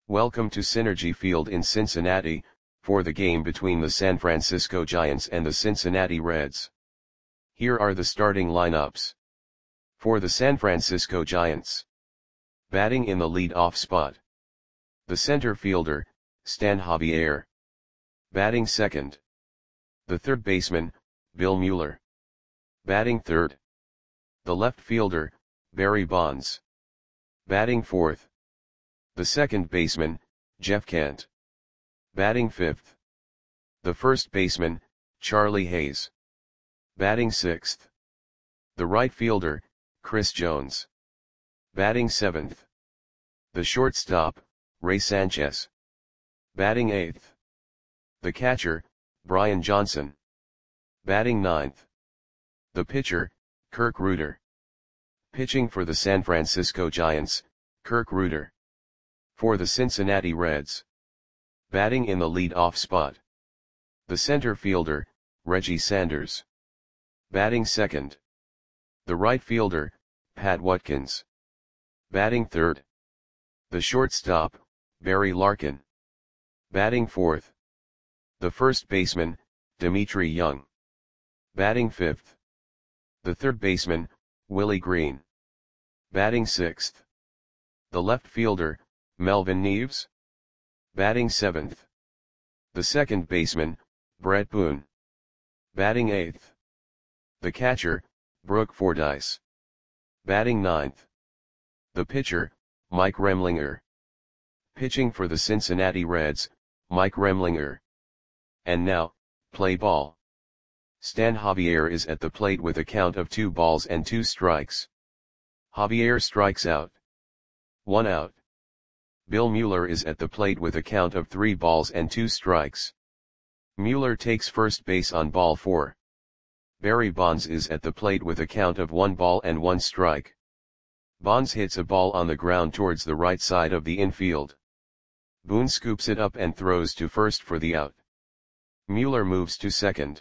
Welcome to Synergy Field in Cincinnati, for the game between the San Francisco Giants and the Cincinnati Reds. Here are the starting lineups. For the San Francisco Giants. Batting in the lead-off spot. The center fielder, Stan Javier. Batting second. The third baseman, Bill Mueller. Batting third. The left fielder, Barry Bonds. Batting fourth. The second baseman, Jeff Kent. Batting fifth. The first baseman, Charlie Hayes. Batting sixth. The right fielder, Chris Jones. Batting seventh. The shortstop, Ray Sanchez. Batting eighth. The catcher, Brian Johnson. Batting ninth. The pitcher, Kirk Rueter. Pitching for the San Francisco Giants, Kirk Rueter. For the Cincinnati Reds. Batting in the lead-off spot. The center fielder, Reggie Sanders. Batting second. The right fielder, Pat Watkins. Batting third. The shortstop, Barry Larkin. Batting fourth. The first baseman, Dmitri Young. Batting fifth. The third baseman, Willie Green. Batting sixth. The left fielder, Melvin Neves. Batting seventh. The second baseman, Brett Boone. Batting eighth. The catcher, Brooke Fordyce. Batting ninth. The pitcher, Mike Remlinger. Pitching for the Cincinnati Reds, Mike Remlinger. And now, play ball. Stan Javier is at the plate with a count of 2 balls and 2 strikes. Javier strikes out. 1 out. Bill Mueller is at the plate with a count of 3 balls and 2 strikes. Mueller takes first base on ball 4. Barry Bonds is at the plate with a count of 1 ball and 1 strike. Bonds hits a ball on the ground towards the right side of the infield. Boone scoops it up and throws to first for the out. Mueller moves to second.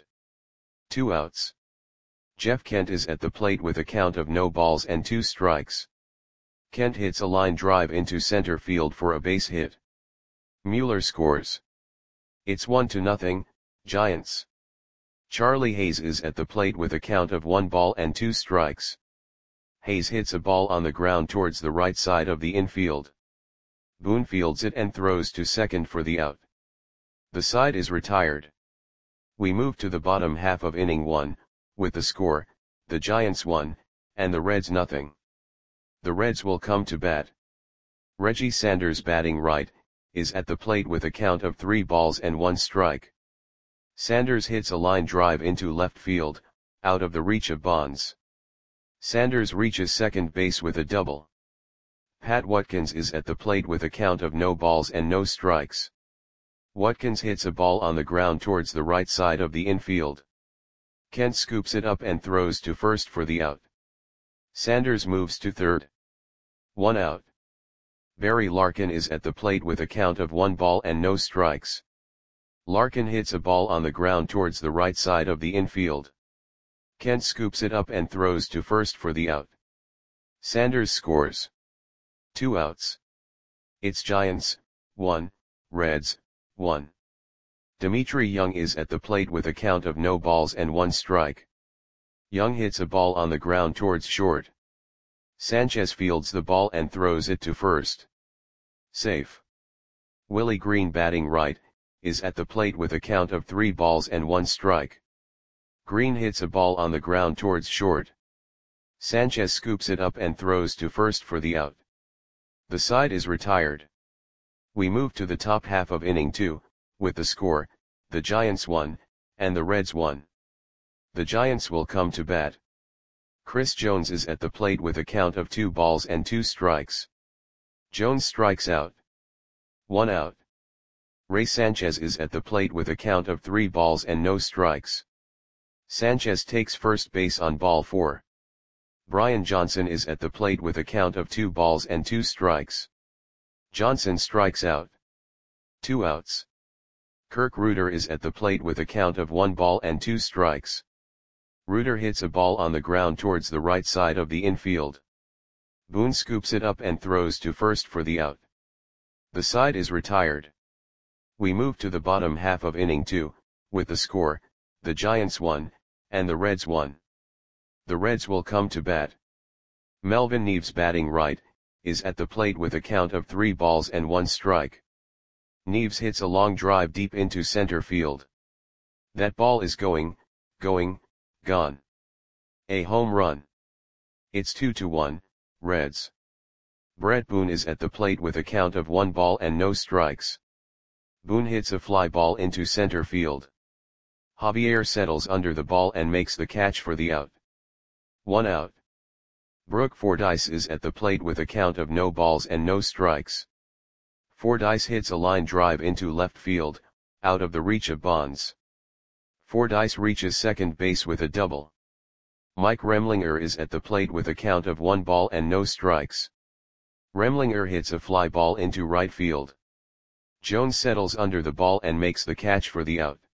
2 outs. Jeff Kent is at the plate with a count of no balls and 2 strikes. Kent hits a line drive into center field for a base hit. Mueller scores. It's 1-0, Giants. Charlie Hayes is at the plate with a count of 1 ball and 2 strikes. Hayes hits a ball on the ground towards the right side of the infield. Boone fields it and throws to second for the out. The side is retired. We move to the bottom half of inning 1, with the score, the Giants 1, and the Reds 0. The Reds will come to bat. Reggie Sanders, batting right, is at the plate with a count of 3 balls and 1 strike. Sanders hits a line drive into left field, out of the reach of Bonds. Sanders reaches second base with a double. Pat Watkins is at the plate with a count of no balls and no strikes. Watkins hits a ball on the ground towards the right side of the infield. Kent scoops it up and throws to first for the out. Sanders moves to third. 1 out. Barry Larkin is at the plate with a count of 1 ball and no strikes. Larkin hits a ball on the ground towards the right side of the infield. Kent scoops it up and throws to first for the out. Sanders scores. 2 outs. It's Giants, 1, Reds, 1. Dmitri Young is at the plate with a count of no balls and 1 strike. Young hits a ball on the ground towards short. Sanchez fields the ball and throws it to first. Safe. Willie Green, batting right, is at the plate with a count of 3 balls and 1 strike. Green hits a ball on the ground towards short. Sanchez scoops it up and throws to first for the out. The side is retired. We move to the top half of inning 2, with the score, the Giants 1, and the Reds 1. The Giants will come to bat. Chris Jones is at the plate with a count of 2 balls and 2 strikes. Jones strikes out. 1 out. Ray Sanchez is at the plate with a count of 3 balls and no strikes. Sanchez takes first base on ball 4. Brian Johnson is at the plate with a count of 2 balls and 2 strikes. Johnson strikes out. 2 outs. Kirk Rueter is at the plate with a count of 1 ball and 2 strikes. Rueter hits a ball on the ground towards the right side of the infield. Boone scoops it up and throws to first for the out. The side is retired. We move to the bottom half of inning 2, with the score, the Giants 1, and the Reds 1. The Reds will come to bat. Melvin Neves, batting right, is at the plate with a count of 3 balls and 1 strike. Neves hits a long drive deep into center field. That ball is gone. A home run. It's 2-1, Reds. Brett Boone is at the plate with a count of 1 ball and no strikes. Boone hits a fly ball into center field. Javier settles under the ball and makes the catch for the out. 1 out. Brooke Fordyce is at the plate with a count of no balls and no strikes. Fordyce hits a line drive into left field, out of the reach of Bonds. Fordyce reaches second base with a double. Mike Remlinger is at the plate with a count of 1 ball and no strikes. Remlinger hits a fly ball into right field. Jones settles under the ball and makes the catch for the out.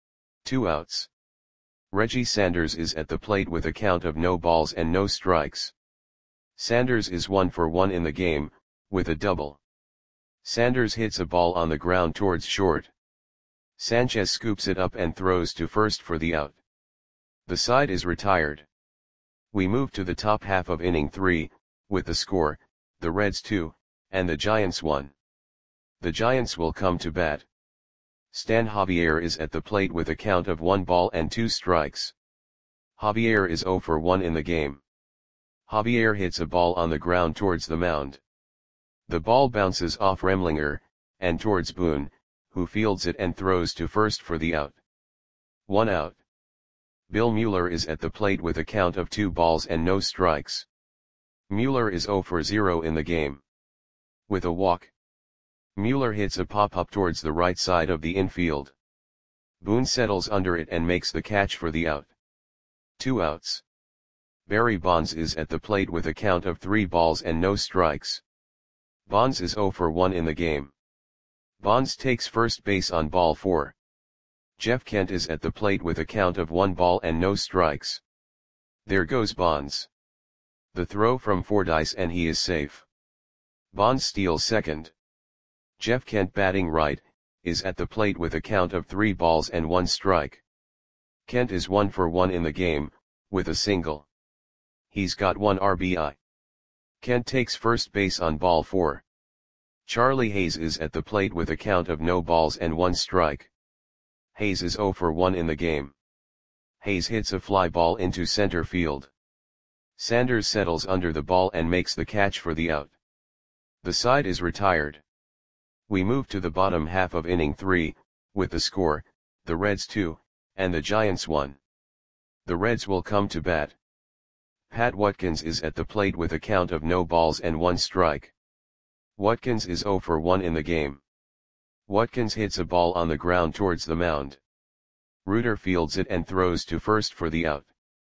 2 outs. Reggie Sanders is at the plate with a count of no balls and no strikes. Sanders is 1 for 1 in the game, with a double. Sanders hits a ball on the ground towards short. Sanchez scoops it up and throws to first for the out. The side is retired. We move to the top half of inning 3, with the score, the Reds 2, and the Giants 1. The Giants will come to bat. Stan Javier is at the plate with a count of 1 ball and 2 strikes. Javier is 0 for 1 in the game. Javier hits a ball on the ground towards the mound. The ball bounces off Remlinger, and towards Boone, who fields it and throws to first for the out. 1 out. Bill Mueller is at the plate with a count of 2 balls and no strikes. Mueller is 0 for 0 in the game. With a walk. Mueller hits a pop-up towards the right side of the infield. Boone settles under it and makes the catch for the out. 2 outs. Barry Bonds is at the plate with a count of 3 balls and no strikes. Bonds is 0 for 1 in the game. Bonds takes first base on ball 4. Jeff Kent is at the plate with a count of 1 ball and no strikes. There goes Bonds. The throw from Fordyce and he is safe. Bonds steals second. Jeff Kent, batting right, is at the plate with a count of 3 balls and 1 strike. Kent is 1 for 1 in the game, with a single. He's got 1 RBI. Kent takes first base on ball 4. Charlie Hayes is at the plate with a count of no balls and 1 strike. Hayes is 0 for 1 in the game. Hayes hits a fly ball into center field. Sanders settles under the ball and makes the catch for the out. The side is retired. We move to the bottom half of inning 3, with the score, the Reds 2, and the Giants 1. The Reds will come to bat. Pat Watkins is at the plate with a count of no balls and 1 strike. Watkins is 0 for 1 in the game. Watkins hits a ball on the ground towards the mound. Reuter fields it and throws to first for the out.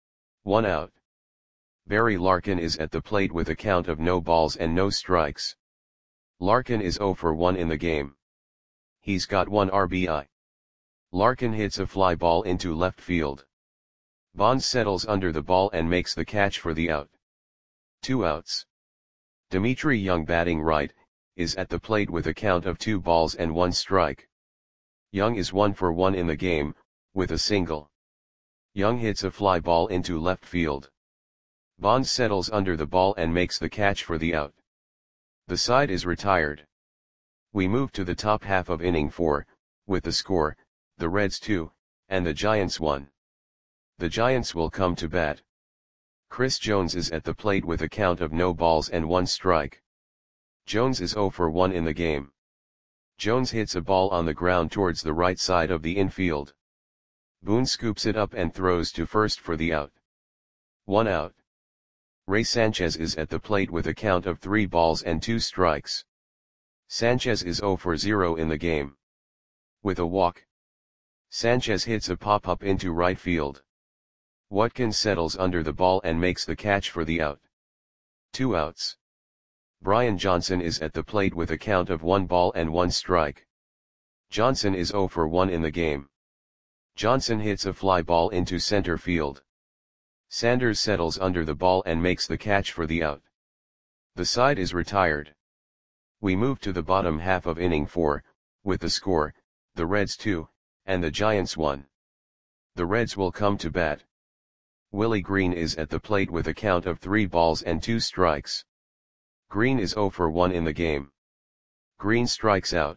1 out. Barry Larkin is at the plate with a count of no balls and no strikes. Larkin is 0 for 1 in the game. He's got 1 RBI. Larkin hits a fly ball into left field. Bonds settles under the ball and makes the catch for the out. 2 outs. Dimitri Young, batting right, is at the plate with a count of 2 balls and 1 strike. Young is 1 for 1 in the game, with a single. Young hits a fly ball into left field. Bonds settles under the ball and makes the catch for the out. The side is retired. We move to the top half of inning 4, with the score, the Reds 2, and the Giants 1. The Giants will come to bat. Chris Jones is at the plate with a count of no balls and 1 strike. Jones is 0 for 1 in the game. Jones hits a ball on the ground towards the right side of the infield. Boone scoops it up and throws to first for the out. 1 out. Ray Sanchez is at the plate with a count of 3 balls and 2 strikes. Sanchez is 0 for 0 in the game. With a walk. Sanchez hits a pop-up into right field. Watkins settles under the ball and makes the catch for the out. 2 outs. Brian Johnson is at the plate with a count of 1 ball and 1 strike. Johnson is 0 for 1 in the game. Johnson hits a fly ball into center field. Sanders settles under the ball and makes the catch for the out. The side is retired. We move to the bottom half of inning 4, with the score, the Reds 2, and the Giants 1. The Reds will come to bat. Willie Green is at the plate with a count of 3 balls and 2 strikes. Green is 0 for 1 in the game. Green strikes out.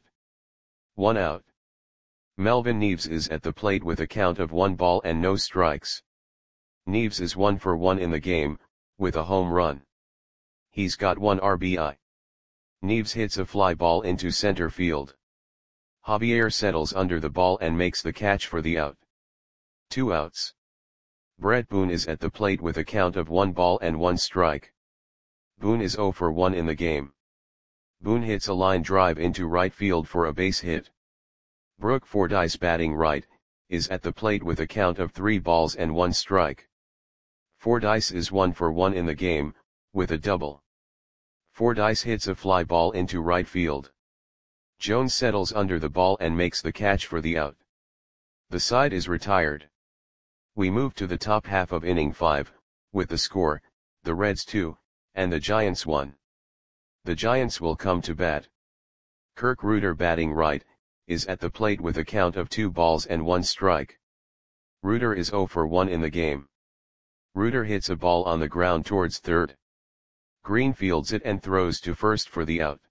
1 out. Melvin Neves is at the plate with a count of 1 ball and no strikes. Neves is 1 for 1 in the game, with a home run. He's got 1 RBI. Neves hits a fly ball into center field. Javier settles under the ball and makes the catch for the out. 2 outs. Brett Boone is at the plate with a count of 1 ball and 1 strike. Boone is 0 for 1 in the game. Boone hits a line drive into right field for a base hit. Brooke Fordyce, batting right, is at the plate with a count of 3 balls and 1 strike. Fordyce is 1 for 1 in the game, with a double. Fordyce hits a fly ball into right field. Jones settles under the ball and makes the catch for the out. The side is retired. We move to the top half of inning 5, with the score, the Reds 2, and the Giants 1. The Giants will come to bat. Kirk Reuter, batting right, is at the plate with a count of 2 balls and 1 strike. Reuter is 0 for 1 in the game. Reuter hits a ball on the ground towards third. Green fields it and throws to first for the out.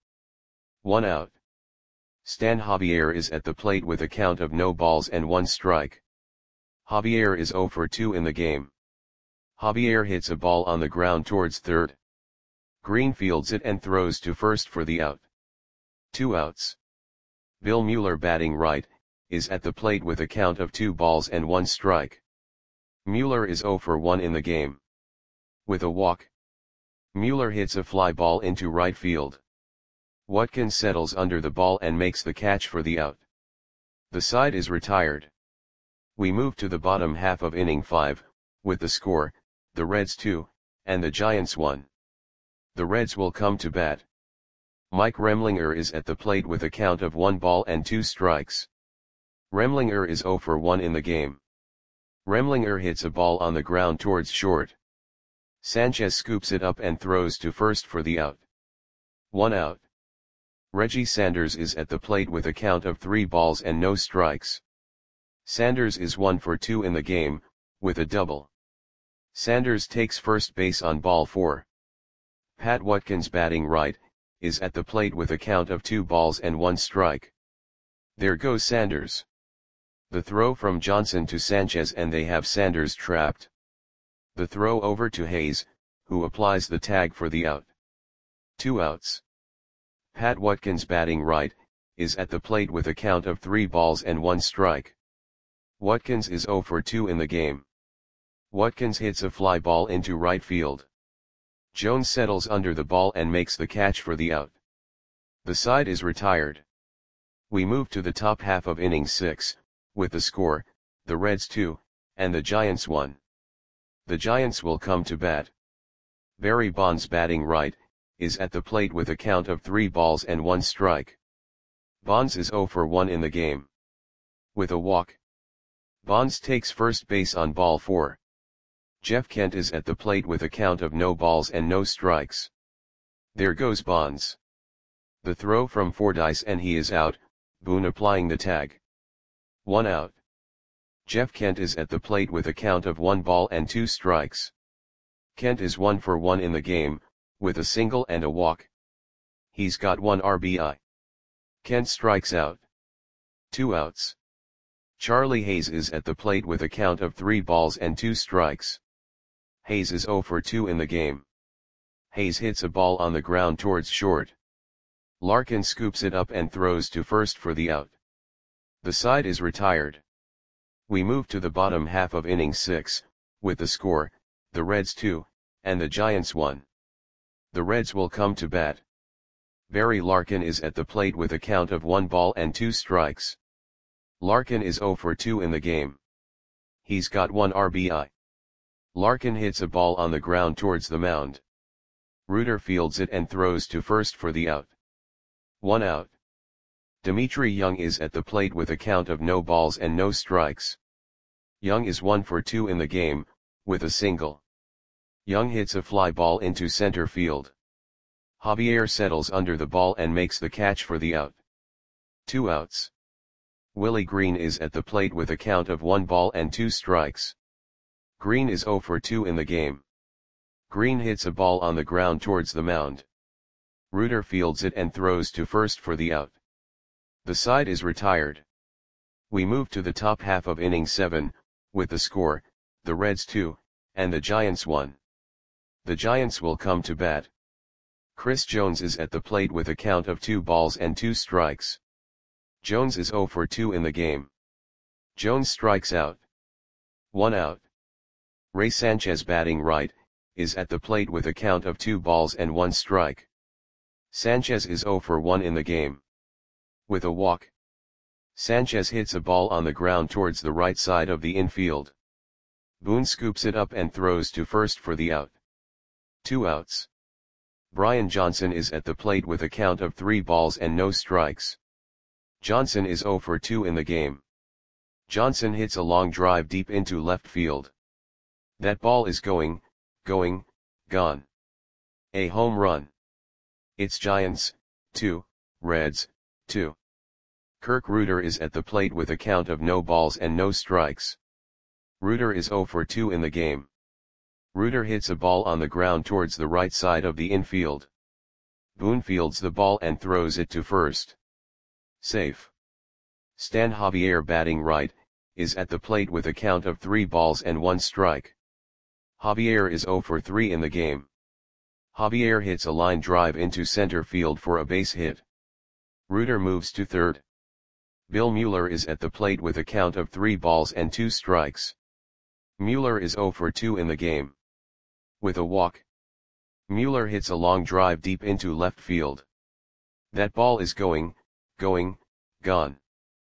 1 out. Stan Javier is at the plate with a count of no balls and 1 strike. Javier is 0 for 2 in the game. Javier hits a ball on the ground towards third. Green fields it and throws to first for the out. 2 outs. Bill Mueller, batting right, is at the plate with a count of 2 balls and 1 strike. Mueller is 0 for 1 in the game. With a walk. Mueller hits a fly ball into right field. Watkins settles under the ball and makes the catch for the out. The side is retired. We move to the bottom half of inning 5, with the score, the Reds 2, and the Giants 1. The Reds will come to bat. Mike Remlinger is at the plate with a count of 1 ball and 2 strikes. Remlinger is 0 for 1 in the game. Remlinger hits a ball on the ground towards short. Sanchez scoops it up and throws to first for the out. 1 out. Reggie Sanders is at the plate with a count of 3 balls and no strikes. Sanders is 1 for 2 in the game, with a double. Sanders takes first base on ball 4. Pat Watkins, batting right, is at the plate with a count of 2 balls and 1 strike. There goes Sanders. The throw from Johnson to Sanchez and they have Sanders trapped. The throw over to Hayes, who applies the tag for the out. 2 outs. Pat Watkins, batting right, is at the plate with a count of 3 balls and 1 strike. Watkins is 0 for 2 in the game. Watkins hits a fly ball into right field. Jones settles under the ball and makes the catch for the out. The side is retired. We move to the top half of inning 6, with the score, the Reds 2, and the Giants 1. The Giants will come to bat. Barry Bonds, batting right, is at the plate with a count of 3 balls and 1 strike. Bonds is 0 for 1 in the game. With a walk. Bonds takes first base on ball 4. Jeff Kent is at the plate with a count of no balls and no strikes. There goes Bonds. The throw from Fordyce and he is out, Boone applying the tag. 1 out. Jeff Kent is at the plate with a count of 1 ball and 2 strikes. Kent is 1 for 1 in the game, with a single and a walk. He's got 1 RBI. Kent strikes out. 2 outs. Charlie Hayes is at the plate with a count of 3 balls and 2 strikes. Hayes is 0 for 2 in the game. Hayes hits a ball on the ground towards short. Larkin scoops it up and throws to first for the out. The side is retired. We move to the bottom half of inning 6, with the score, the Reds 2, and the Giants 1. The Reds will come to bat. Barry Larkin is at the plate with a count of 1 ball and 2 strikes. Larkin is 0 for 2 in the game. He's got 1 RBI. Larkin hits a ball on the ground towards the mound. Reuter fields it and throws to first for the out. 1 out. Dimitri Young is at the plate with a count of no balls and no strikes. Young is 1 for 2 in the game, with a single. Young hits a fly ball into center field. Javier settles under the ball and makes the catch for the out. 2 outs. Willie Green is at the plate with a count of 1 ball and 2 strikes. Green is 0 for 2 in the game. Green hits a ball on the ground towards the mound. Reuter fields it and throws to first for the out. The side is retired. We move to the top half of inning 7, with the score, the Reds 2, and the Giants 1. The Giants will come to bat. Chris Jones is at the plate with a count of 2 balls and 2 strikes. Jones is 0 for 2 in the game. Jones strikes out. 1 out. Ray Sanchez, batting right, is at the plate with a count of 2 balls and 1 strike. Sanchez is 0 for 1 in the game. With a walk, Sanchez hits a ball on the ground towards the right side of the infield. Boone scoops it up and throws to first for the out. 2 outs. Brian Johnson is at the plate with a count of 3 balls and no strikes. Johnson is 0 for 2 in the game. Johnson hits a long drive deep into left field. That ball is going, gone. A home run. It's Giants, 2, Reds, 2. Kirk Reuter is at the plate with a count of no balls and no strikes. Reuter is 0 for 2 in the game. Reuter hits a ball on the ground towards the right side of the infield. Boone fields the ball and throws it to first. Safe. Stan Javier, batting right, is at the plate with a count of 3 balls and 1 strike. Javier is 0 for 3 in the game. Javier hits a line drive into center field for a base hit. Reuter moves to third. Bill Mueller is at the plate with a count of 3 balls and 2 strikes. Mueller is 0 for 2 in the game. With a walk, Mueller hits a long drive deep into left field. That ball is going, gone.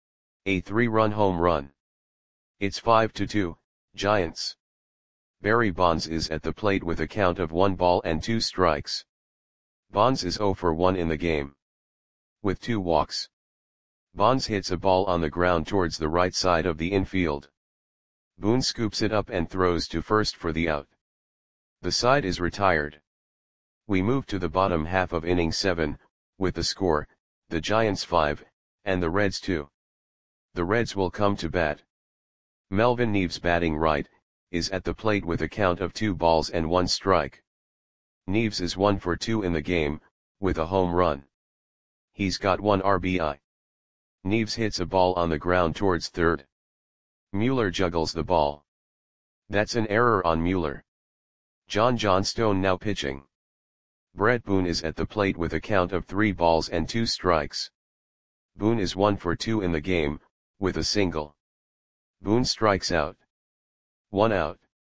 A 3-run home run. It's 5-2, Giants. Barry Bonds is at the plate with a count of 1 ball and 2 strikes. Bonds is 0 for 1 in the game. With 2 walks, Bonds hits a ball on the ground towards the right side of the infield. Boone scoops it up and throws to first for the out. The side is retired. We move to the bottom half of inning 7, with the score, the Giants 5, and the Reds 2. The Reds will come to bat. Melvin Neves, batting right, is at the plate with a count of 2 balls and 1 strike. Neves is 1 for 2 in the game, with a home run. He's got 1 RBI. Neves hits a ball on the ground towards third. Mueller juggles the ball. That's an error on Mueller. John Johnstone now pitching. Brett Boone is at the plate with a count of 3 balls and 2 strikes. Boone is 1 for 2 in the game, with a single. Boone strikes out. 1 out.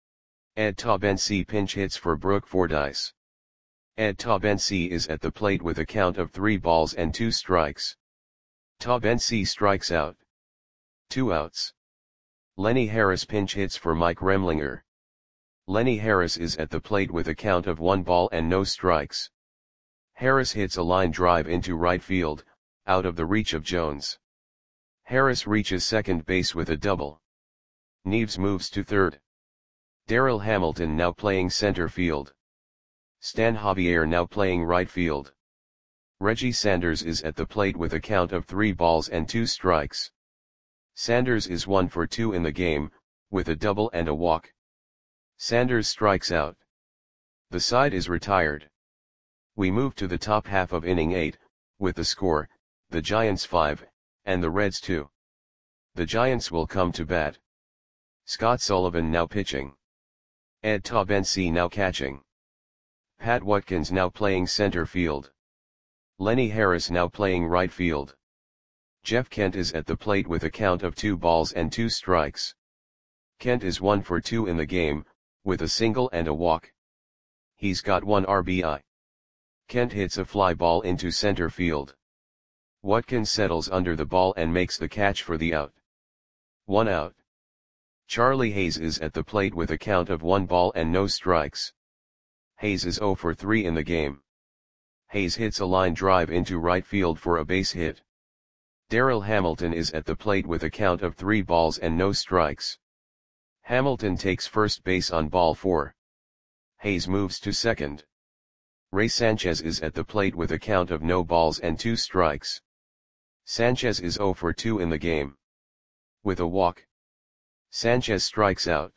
Ed Taubensee pinch hits for Brooke Fordyce. Ed Taubensee is at the plate with a count of 3 balls and 2 strikes. Taubensee strikes out. 2 outs. Lenny Harris pinch hits for Mike Remlinger. Lenny Harris is at the plate with a count of 1 ball and no strikes. Harris hits a line drive into right field, out of the reach of Jones. Harris reaches second base with a double. Neves moves to third. Darryl Hamilton now playing center field. Stan Javier now playing right field. Reggie Sanders is at the plate with a count of 3 balls and 2 strikes. Sanders is 1 for 2 in the game, with a double and a walk. Sanders strikes out. The side is retired. We move to the top half of inning 8, with the score, the Giants 5, and the Reds 2. The Giants will come to bat. Scott Sullivan now pitching. Ed Taubensee now catching. Pat Watkins now playing center field. Lenny Harris now playing right field. Jeff Kent is at the plate with a count of 2 balls and 2 strikes. Kent is 1 for 2 in the game, with a single and a walk. He's got 1 RBI. Kent hits a fly ball into center field. Watkins settles under the ball and makes the catch for the out. 1 out. Charlie Hayes is at the plate with a count of 1 ball and no strikes. Hayes is 0 for 3 in the game. Hayes hits a line drive into right field for a base hit. Darryl Hamilton is at the plate with a count of 3 balls and no strikes. Hamilton takes first base on ball 4. Hayes moves to second. Ray Sanchez is at the plate with a count of no balls and 2 strikes. Sanchez is 0 for 2 in the game. With a walk, Sanchez strikes out.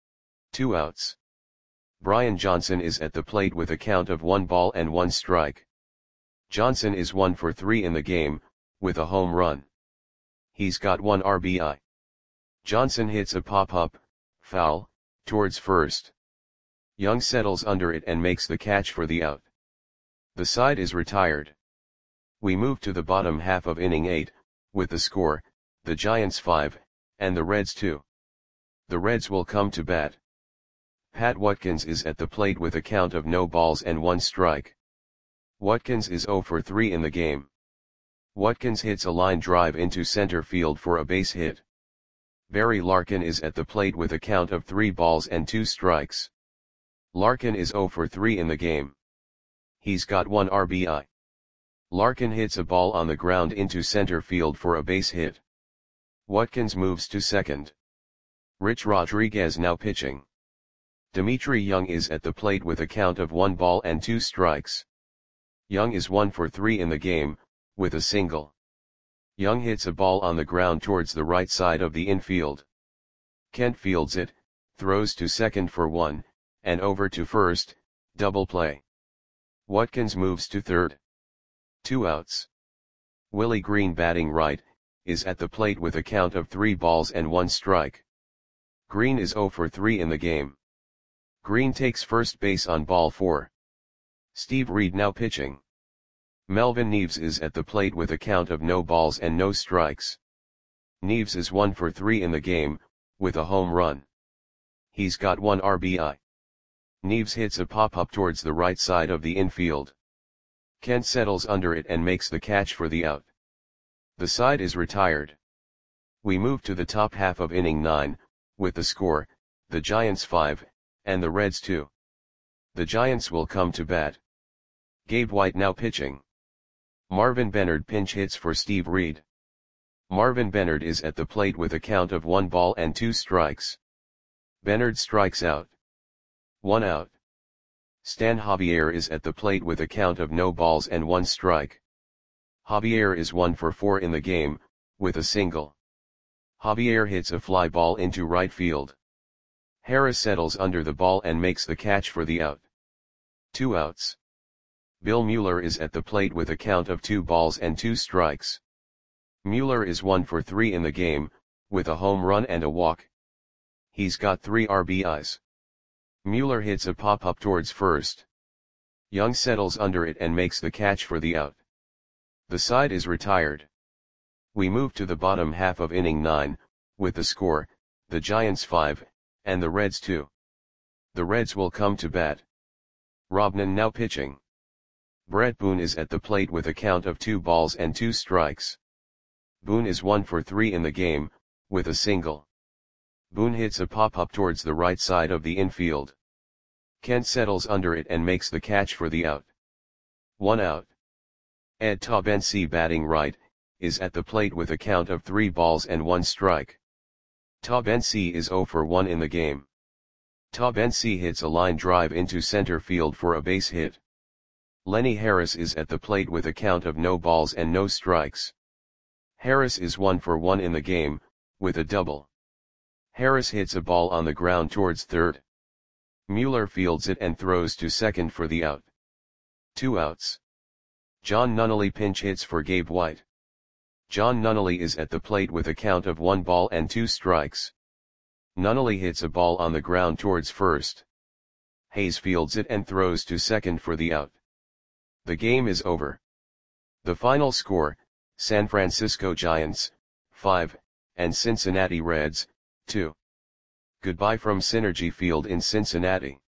2 outs. Brian Johnson is at the plate with a count of 1 ball and 1 strike. Johnson is 1 for 3 in the game, with a home run. He's got 1 RBI. Johnson hits a pop-up, foul, towards first. Young settles under it and makes the catch for the out. The side is retired. We move to the bottom half of inning 8, with the score, the Giants 5, and the Reds 2. The Reds will come to bat. Pat Watkins is at the plate with a count of no balls and 1 strike. Watkins is 0 for 3 in the game. Watkins hits a line drive into center field for a base hit. Barry Larkin is at the plate with a count of 3 balls and 2 strikes. Larkin is 0 for 3 in the game. He's got 1 RBI. Larkin hits a ball on the ground into center field for a base hit. Watkins moves to second. Rich Rodriguez now pitching. Dimitri Young is at the plate with a count of 1 ball and 2 strikes. Young is 1 for 3 in the game, with a single. Young hits a ball on the ground towards the right side of the infield. Kent fields it, throws to second for 1, and over to first, double play. Watkins moves to third. 2 outs. Willie Green batting right, is at the plate with a count of 3 balls and 1 strike. Green is 0 for 3 in the game. Green takes first base on ball 4. Steve Reed now pitching. Melvin Neves is at the plate with a count of no balls and no strikes. Neves is 1 for 3 in the game, with a home run. He's got 1 RBI. Neves hits a pop-up towards the right side of the infield. Kent settles under it and makes the catch for the out. The side is retired. We move to the top half of inning 9, with the score, the Giants 5, and the Reds 2. The Giants will come to bat. Gabe White now pitching. Marvin Bennard pinch hits for Steve Reed. Marvin Bennard is at the plate with a count of 1 ball and 2 strikes. Bennard strikes out. 1 out. Stan Javier is at the plate with a count of no balls and 1 strike. Javier is 1 for 4 in the game, with a single. Javier hits a fly ball into right field. Harris settles under the ball and makes the catch for the out. 2 outs. Bill Mueller is at the plate with a count of 2 balls and 2 strikes. Mueller is 1 for 3 in the game, with a home run and a walk. He's got 3 RBIs. Mueller hits a pop-up towards first. Young settles under it and makes the catch for the out. The side is retired. We move to the bottom half of inning 9, with the score, the Giants 5, and the Reds 2. The Reds will come to bat. Robnan now pitching. Brett Boone is at the plate with a count of 2 balls and 2 strikes. Boone is 1 for 3 in the game, with a single. Boone hits a pop-up towards the right side of the infield. Kent settles under it and makes the catch for the out. 1 out. Ed Taubensee batting right, is at the plate with a count of 3 balls and 1 strike. Taubensee is 0 for 1 in the game. Taubensee hits a line drive into center field for a base hit. Lenny Harris is at the plate with a count of no balls and no strikes. Harris is 1 for 1 in the game, with a double. Harris hits a ball on the ground towards third. Mueller fields it and throws to second for the out. 2 outs. John Nunnally pinch hits for Gabe White. John Nunnally is at the plate with a count of 1 ball and 2 strikes. Nunnally hits a ball on the ground towards first. Hayes fields it and throws to second for the out. The game is over. The final score, San Francisco Giants, 5, and Cincinnati Reds, 2. Goodbye from Synergy Field in Cincinnati.